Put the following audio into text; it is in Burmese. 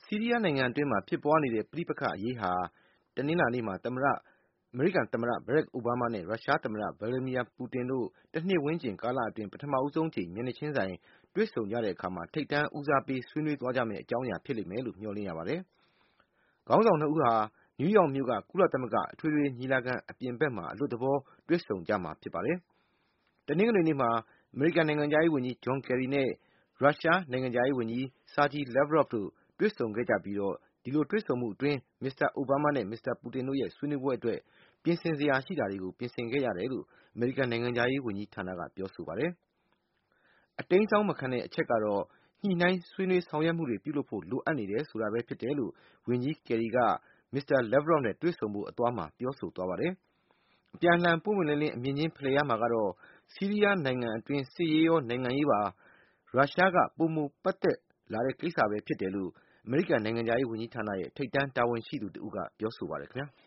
ဆီးရီးယားနိုင်ငံအတွင်းမှာဖြစ်ပွားနေတဲ့ပဋိပက္ခအရေးဟာတနင်္လာနေ့မှာအမေရိကန်သမ္မတ Barack Obama နဲ့ရုရှားသမ္မတ Vladimir Putin တို့တနှစ်ဝန်းကျင်ကာလအတွင်းပထမဆုံးအကြိမ်မျက်နှာချင်းဆိုင်တွေ့ဆုံကြတဲ့အခါထိပ်တန်းဦးစားပေးဆွေးနွေးသွားကြမယ့်အကြောင်းအရာဖြစ်လိမ့်မယ်လို့မျှော်လင့်ရပါတယ်။ခေါင်းဆောင်နှစ်ဦးဟာနယူးယောက်မြို့ကကုလသမဂ္ဂအထွေထွေညီလာခံအပြင်ဘက်မှာအလွတ်သဘောတွေ့ဆုံကြမှာဖြစ်ပါတယ်။တနင်္ဂနွေနေ့မှာအမေရိကန်နိုင်ငံခြားရေးဝန်ကြီး John Kerry နဲ့ရုရှားနိုင်ငံခြားရေးဝန်ကြီး Sergey Lavrov တို့တွေ့ဆုံခဲ့ကြပြီးဒီလိုတွေ့ဆုံမှုအတွင်းမစ္စတာအိုဘားမားနဲ့မစ္စတာပူတင်တို့ရဲ့ဆွေးနွေးပွဲအတွက်ပြင်ဆင်စရာရှိတာတွေကိုပြင်ဆင်ခဲ့ရတယ်လို့အမေရိကန်နိုင်ငံခြားရေးဝန်ကြီးဌာနကပြောဆိုပါတယ်။အတိမ်းအစောင်းမခံတဲ့အချက်ကတော့ညှိနှိုင်းဆွေးနွေးဆောင်ရွက်မှုတွေပြုလုပ်ဖို့လိုအပ်နေတယ်ဆိုတာပဲဖြစ်တယ်လို့ဝန်ကြီး Kerry ကမစ္စတာ Lavrov နဲ့တွေ့ဆုံဖို့အသွားမှာပြောဆိုသွားပါတယ်။အပြန်အလှန်ပွင့်ပွင့်လင်းလင်းအမြင်ချင်းဖလှယ်ရမှာကတော့ဆီးရီးယားနိုင်ငံအတွင်းစစ်ရေးရောနိုင်ငံရေးပါရုရှားကပိုမိုပတ်သက်လာတဲ့ကိစ္စပဲဖြစ်တယ်လို့အမေရိကန်နိုင်ငံခြားရေးဝန်ကြီးဌာနရဲ့ထိပ်တန်းတာဝန်ရှိသူတဦးကပြောဆိုပါတယ်ခင်ဗျာ။